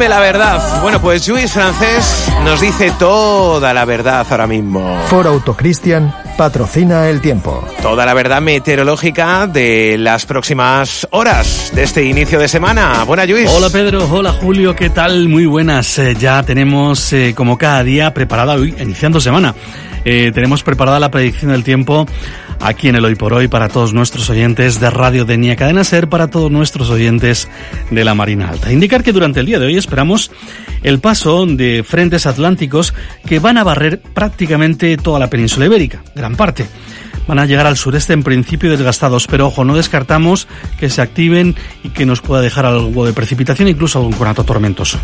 Dime la verdad. Bueno, pues Lluís Francés nos dice toda la verdad ahora mismo. Ford Autocristian patrocina el tiempo. Toda la verdad meteorológica de las próximas horas de este inicio de semana. Buena, Lluís. Hola, Pedro. Hola, Julio. ¿Qué tal? Muy buenas. Ya tenemos, como cada día, preparada hoy, iniciando semana. Tenemos preparada la predicción del tiempo aquí en el Hoy por Hoy para todos nuestros oyentes de Radio Denia Cadena Ser, para todos nuestros oyentes de la Marina Alta. Indicar que durante el día de hoy esperamos el paso de frentes atlánticos que van a barrer prácticamente toda la península ibérica, gran parte. Van a llegar al sureste en principio desgastados, pero ojo, no descartamos que se activen y que nos pueda dejar algo de precipitación, incluso algún conato tormentoso.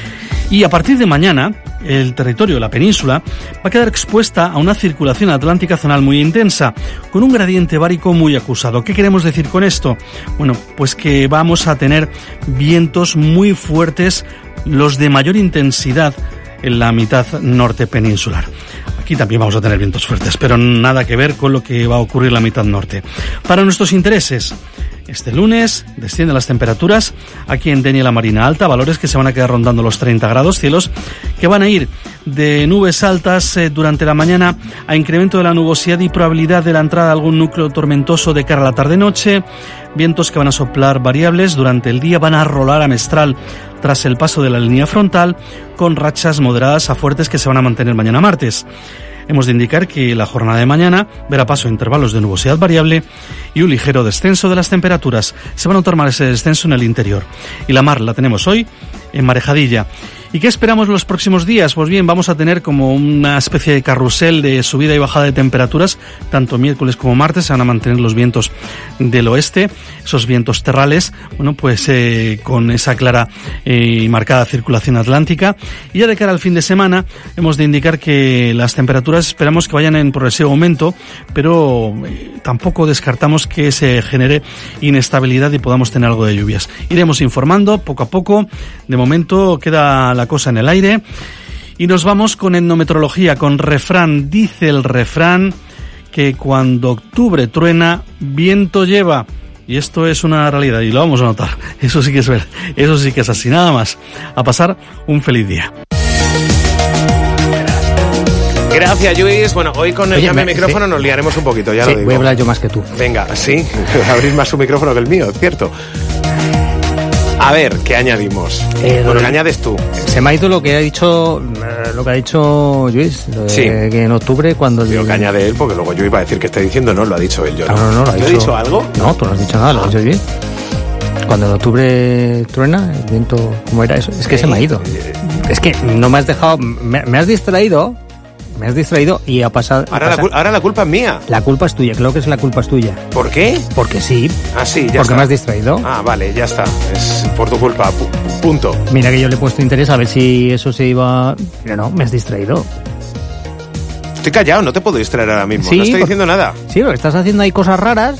Y a partir de mañana, el territorio de la península va a quedar expuesta a una circulación atlántica zonal muy intensa, con un gradiente bárico muy acusado. ¿Qué queremos decir con esto? Bueno, pues que vamos a tener vientos muy fuertes, los de mayor intensidad en la mitad norte peninsular. Aquí también vamos a tener vientos fuertes, pero nada que ver con lo que va a ocurrir en la mitad norte. Para nuestros intereses, este lunes descienden las temperaturas aquí en Denia, la Marina Alta, valores que se van a quedar rondando los 30 grados, cielos que van a ir de nubes altas durante la mañana a incremento de la nubosidad y probabilidad de la entrada de algún núcleo tormentoso de cara a la tarde-noche, vientos que van a soplar variables durante el día, van a rolar a mestral tras el paso de la línea frontal, con rachas moderadas a fuertes que se van a mantener mañana martes. Hemos de indicar que la jornada de mañana verá paso a intervalos de nubosidad variable y un ligero descenso de las temperaturas. Se va a notar más ese descenso en el interior. Y la mar la tenemos hoy en marejadilla. ¿Y qué esperamos los próximos días? Pues bien, vamos a tener como una especie de carrusel de subida y bajada de temperaturas, tanto miércoles como martes. Se van a mantener los vientos del oeste, esos vientos terrales, bueno, pues con esa clara y marcada circulación atlántica. Y ya de cara al fin de semana, hemos de indicar que las temperaturas esperamos que vayan en progresivo aumento, pero tampoco descartamos que se genere inestabilidad y podamos tener algo de lluvias. Iremos informando poco a poco. De momento queda la cosa en el aire y nos vamos con etnometeorología, con refrán. Dice el refrán que cuando octubre truena, viento lleva, y esto es una realidad y lo vamos a notar. Eso sí que es ver, eso sí que es así. Nada más, a pasar un feliz día. Gracias, Lluís. Bueno, hoy con el cambio de micrófono nos liaremos un poquito, ya lo digo. Voy a hablar yo más que tú. Venga, sí, abrir más su micrófono que el mío, cierto. A ver, ¿qué añadimos? Bueno, ¿qué añades tú? Se me ha ido lo que ha dicho Lluís, sí. Que en octubre cuando... Digo que añade él, porque luego yo iba a decir que está diciendo, no, lo ha dicho él. Yo no, lo ha dicho. ¿He dicho algo? No, tú no has dicho nada, lo has dicho Lluís. Cuando en octubre truena, el viento, ¿cómo era eso? Es que se me ha ido. Es que no me has dejado, me has distraído. Me has distraído y ha pasado... Ahora la culpa es mía. La culpa es tuya, creo que la culpa es tuya. ¿Por qué? Porque sí. Ah, sí, ya porque está. Me has distraído. Ah, vale, ya está. Es por tu culpa, punto. Mira que yo le he puesto interés a ver si eso se iba... Pero no, me has distraído. Estoy callado, no te puedo distraer ahora mismo. Sí, no estoy diciendo nada. Sí, pero estás haciendo ahí cosas raras.